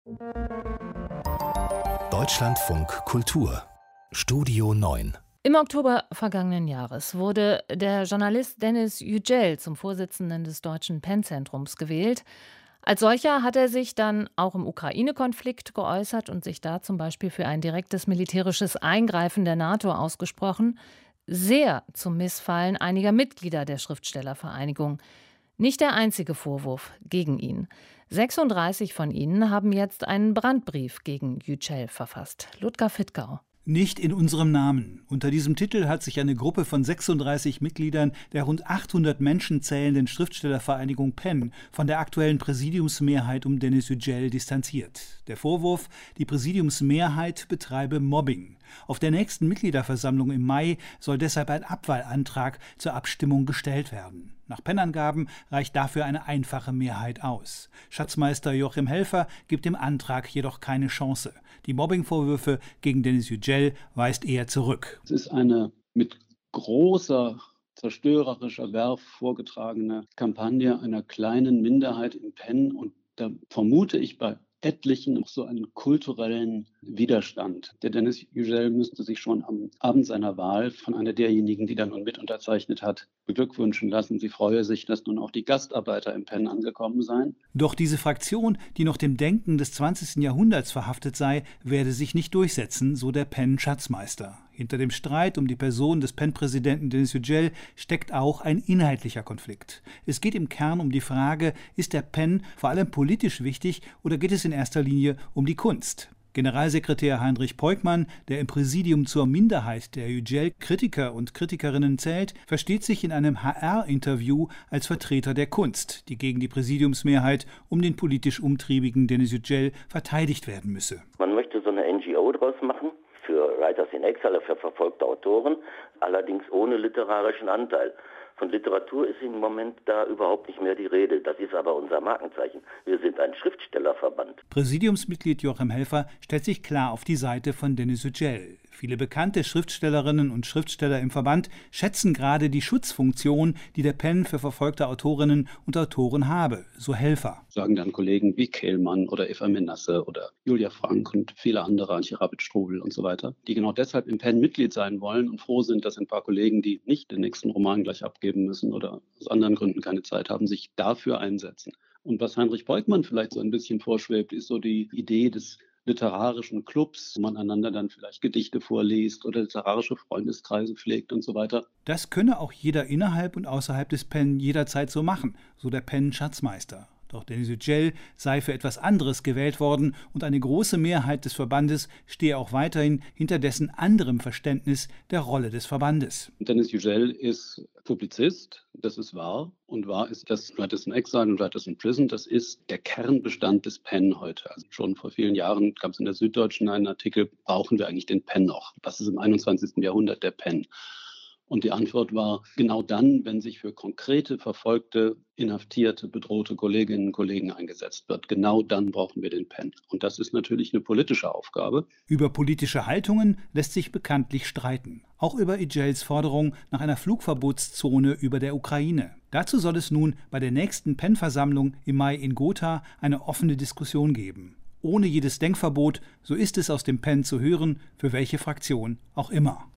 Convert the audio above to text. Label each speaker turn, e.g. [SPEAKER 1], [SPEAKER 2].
[SPEAKER 1] Deutschlandfunk Kultur Studio 9.
[SPEAKER 2] Im Oktober vergangenen Jahres wurde der Journalist Deniz Yücel zum Vorsitzenden des Deutschen PEN-Zentrums gewählt. Als solcher hat er sich dann auch im Ukraine-Konflikt geäußert und sich da zum Beispiel für ein direktes militärisches Eingreifen der NATO ausgesprochen. Sehr zum Missfallen einiger Mitglieder der Schriftstellervereinigung. Nicht der einzige Vorwurf gegen ihn. 36 von ihnen haben jetzt einen Brandbrief gegen Yücel verfasst. Ludger Fittgau.
[SPEAKER 3] Nicht in unserem Namen. Unter diesem Titel hat sich eine Gruppe von 36 Mitgliedern der rund 800 Menschen zählenden Schriftstellervereinigung PEN von der aktuellen Präsidiumsmehrheit um Deniz Yücel distanziert. Der Vorwurf, die Präsidiumsmehrheit betreibe Mobbing. Auf der nächsten Mitgliederversammlung im Mai soll deshalb ein Abwahlantrag zur Abstimmung gestellt werden. Nach PEN-Angaben reicht dafür eine einfache Mehrheit aus. Schatzmeister Joachim Helfer gibt dem Antrag jedoch keine Chance. Die Mobbingvorwürfe gegen Deniz Yücel weist er zurück.
[SPEAKER 4] Es ist eine mit großer zerstörerischer Werf vorgetragene Kampagne einer kleinen Minderheit im PEN, und da vermute ich bei etlichen auch so einen kulturellen Widerstand. Der Deniz Yücel müsste sich schon am Abend seiner Wahl von einer derjenigen, die da nun mit unterzeichnet hat, beglückwünschen lassen. Sie freue sich, dass nun auch die Gastarbeiter im PEN angekommen seien.
[SPEAKER 3] Doch diese Fraktion, die noch dem Denken des 20. Jahrhunderts verhaftet sei, werde sich nicht durchsetzen, so der PEN-Schatzmeister. Hinter dem Streit um die Person des PEN-Präsidenten Deniz Yücel steckt auch ein inhaltlicher Konflikt. Es geht im Kern um die Frage, ist der PEN vor allem politisch wichtig oder geht es in erster Linie um die Kunst? Generalsekretär Heinrich Peukmann, der im Präsidium zur Minderheit der Yücel-Kritiker und Kritikerinnen zählt, versteht sich in einem HR-Interview als Vertreter der Kunst, die gegen die Präsidiumsmehrheit um den politisch umtriebigen Deniz Yücel verteidigt werden müsse.
[SPEAKER 5] Man möchte so eine NGO draus machen für Writers in Exile, für verfolgte Autoren, allerdings ohne literarischen Anteil. Von Literatur ist im Moment da überhaupt nicht mehr die Rede. Das ist aber unser Markenzeichen. Wir sind ein Schriftstellerverband.
[SPEAKER 3] Präsidiumsmitglied Joachim Helfer stellt sich klar auf die Seite von Deniz Yücel. Viele bekannte Schriftstellerinnen und Schriftsteller im Verband schätzen gerade die Schutzfunktion, die der PEN für verfolgte Autorinnen und Autoren habe, so Helfer.
[SPEAKER 4] Sagen dann Kollegen wie Kehlmann oder Eva Menasse oder Julia Frank und viele andere, Antje Rabitsch-Strubel und so weiter, die genau deshalb im PEN Mitglied sein wollen und froh sind, dass ein paar Kollegen, die nicht den nächsten Roman gleich abgeben müssen oder aus anderen Gründen keine Zeit haben, sich dafür einsetzen. Und was Heinrich Peukmann vielleicht so ein bisschen vorschwebt, ist so die Idee des literarischen Clubs, wo man einander dann vielleicht Gedichte vorliest oder literarische Freundeskreise pflegt und so weiter.
[SPEAKER 3] Das könne auch jeder innerhalb und außerhalb des PEN jederzeit so machen, so der PEN-Schatzmeister. Doch Deniz Yücel sei für etwas anderes gewählt worden und eine große Mehrheit des Verbandes stehe auch weiterhin hinter dessen anderem Verständnis der Rolle des Verbandes.
[SPEAKER 4] Deniz Yücel ist Publizist, das ist wahr. Und wahr ist, dass Writers in Exile und Writers in Prison, das ist der Kernbestand des PEN heute. Also schon vor vielen Jahren gab es in der Süddeutschen einen Artikel, brauchen wir eigentlich den PEN noch? Was ist im 21. Jahrhundert der PEN? Und die Antwort war, genau dann, wenn sich für konkrete, verfolgte, inhaftierte, bedrohte Kolleginnen und Kollegen eingesetzt wird. Genau dann brauchen wir den PEN. Und das ist natürlich eine politische Aufgabe.
[SPEAKER 3] Über politische Haltungen lässt sich bekanntlich streiten. Auch über Yücels Forderung nach einer Flugverbotszone über der Ukraine. Dazu soll es nun bei der nächsten PEN-Versammlung im Mai in Gotha eine offene Diskussion geben. Ohne jedes Denkverbot, so ist es aus dem PEN zu hören, für welche Fraktion auch immer.